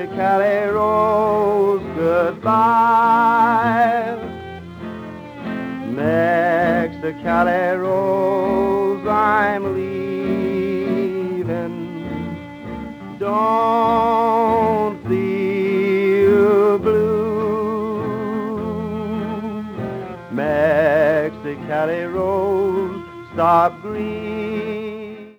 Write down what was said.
Mexicali Rose, goodbye. Mexicali Rose, I'm leaving. Don't feel blue. Mexicali Rose, stop grieving.